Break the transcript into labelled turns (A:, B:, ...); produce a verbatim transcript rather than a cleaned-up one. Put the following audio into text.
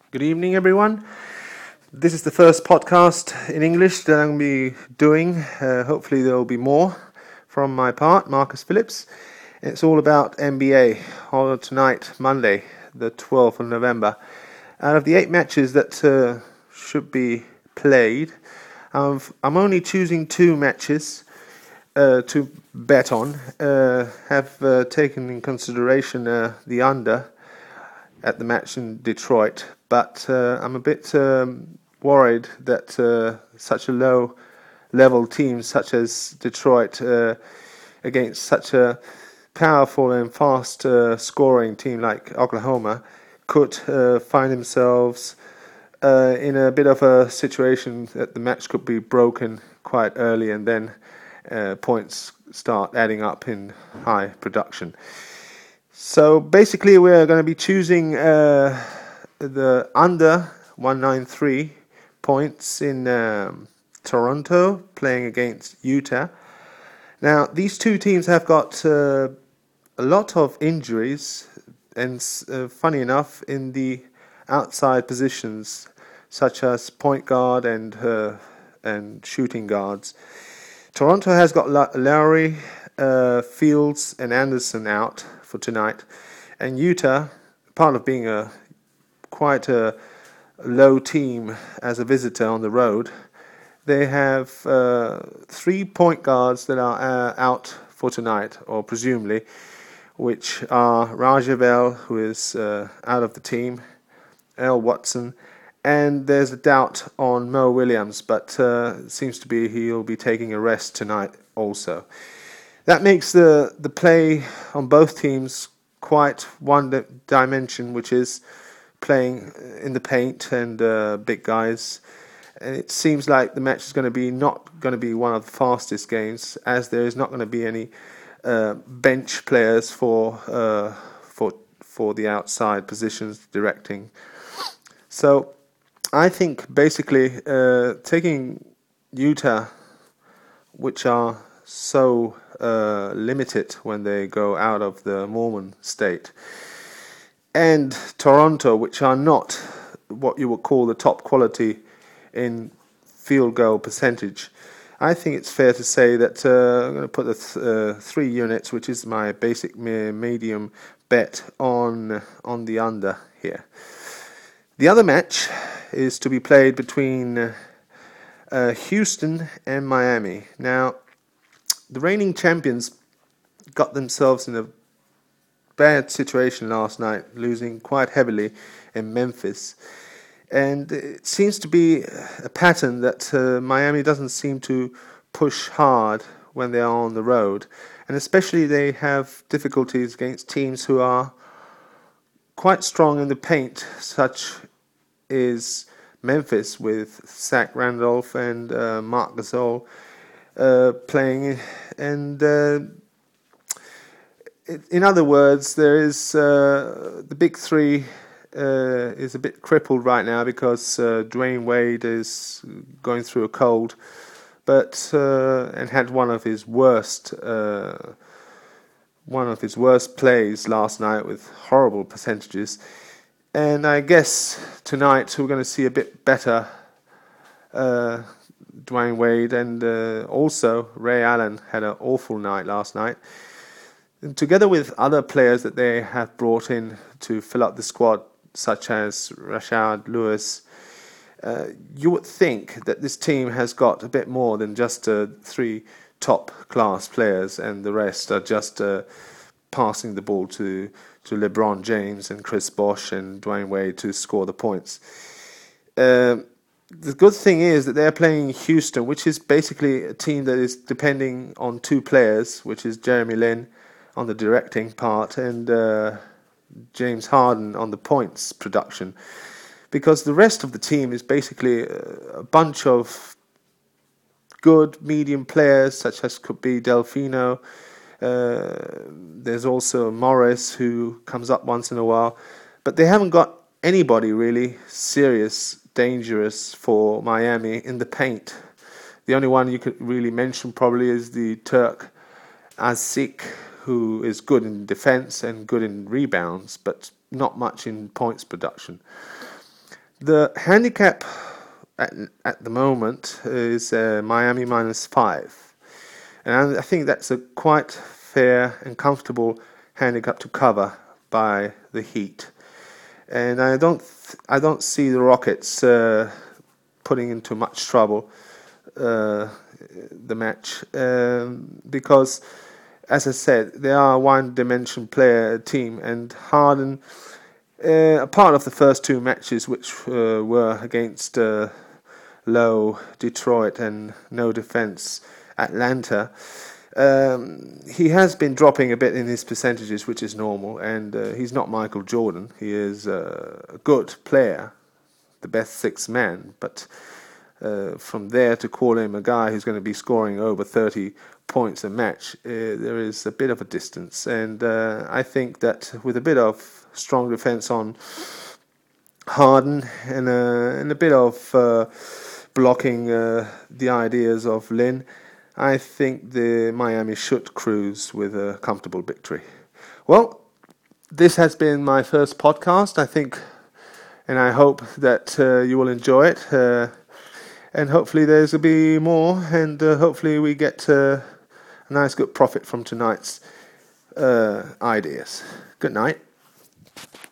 A: Good evening, everyone. This is the first podcast in English that I'm going to be doing. Uh, hopefully, there will be more from my part, Marcus Phillips. It's all about N B A on tonight, Monday, the twelfth of November. Out of the eight matches that uh, should be played, I've, I'm only choosing two matches uh, to bet on. Uh, have uh, taken in consideration uh, the under at the match in Detroit, but uh, I'm a bit um, worried that uh, such a low level team such as Detroit uh, against such a powerful and fast uh, scoring team like Oklahoma could uh, find themselves uh, in a bit of a situation that the match could be broken quite early and then uh, points start adding up in high production. So basically, we're going to be choosing uh, the under one ninety-three points in um, Toronto playing against Utah. Now, these two teams have got uh, a lot of injuries, and uh, funny enough, in the outside positions, such as point guard and uh, and shooting guards. Toronto has got Lowry, uh, Fields, and Anderson out for tonight, and Utah, part of being a quite a low team as a visitor on the road, they have uh, three point guards that are uh, out for tonight, or presumably, which are Raja Bell, who is uh, out of the team, L. Watson, and there's a doubt on Mo Williams, but uh, it seems to be he'll be taking a rest tonight also. That makes the, the play on both teams quite one dimension, which is playing in the paint and uh, big guys. And it seems like the match is going to be not going to be one of the fastest games, as there is not going to be any uh, bench players for uh, for for the outside positions directing. So I think basically uh, taking Utah, which are so uh, limited when they go out of the Mormon state, and Toronto, which are not what you would call the top quality in field goal percentage, I think it's fair to say that uh, I'm going to put the th- uh, three units, which is my basic medium bet, on on the under here. The other match is to be played between uh, Houston and Miami. Now, the reigning champions got themselves in a bad situation last night, losing quite heavily in Memphis. And it seems to be a pattern that uh, Miami doesn't seem to push hard when they are on the road. And especially they have difficulties against teams who are quite strong in the paint, such is Memphis with Zach Randolph and uh, Marc Gasol uh, playing. And uh, in other words, there is uh, the big three uh, is a bit crippled right now because uh, Dwayne Wade is going through a cold, but uh, and had one of his worst uh, one of his worst plays last night with horrible percentages. And I guess tonight we're going to see a bit better uh, Dwayne Wade, and uh, also Ray Allen had an awful night last night. And together with other players that they have brought in to fill up the squad, such as Rashard Lewis, uh, you would think that this team has got a bit more than just uh, three top-class players, and the rest are just uh, passing the ball to, to LeBron James and Chris Bosh and Dwayne Wade to score the points. Uh, the good thing is that they're playing Houston, which is basically a team that is depending on two players, which is Jeremy Lin on the directing part and uh, James Harden on the points production, because the rest of the team is basically a bunch of good medium players, such as could be Delfino. Uh, there's also Morris, who comes up once in a while, but they haven't got anybody really serious, dangerous for Miami in the paint. The only one you could really mention probably is the Turk Azik, who is good in defense and good in rebounds, but not much in points production. The handicap at, at the moment is uh, Miami minus five. And I think that's a quite fair and comfortable handicap to cover by the Heat. And I don't th- I don't see the Rockets uh, putting into much trouble uh, the match um, because, as I said, they are a one-dimension player team, and Harden, uh, a part of the first two matches, which uh, were against uh, low Detroit and no defense Atlanta, um, he has been dropping a bit in his percentages, which is normal, and uh, he's not Michael Jordan. He is uh, a good player, the best six man, but uh, from there to call him a guy who's going to be scoring over thirty points a match, uh, there is a bit of a distance, and uh, I think that with a bit of strong defense on Harden and a, and a bit of uh, blocking uh, the ideas of Lin, I think the Miami should cruise with a comfortable victory. Well, this has been my first podcast, I think, and I hope that uh, you will enjoy it. Uh, and hopefully there's will be more, and uh, hopefully we get uh, a nice good profit from tonight's uh, ideas. Good night.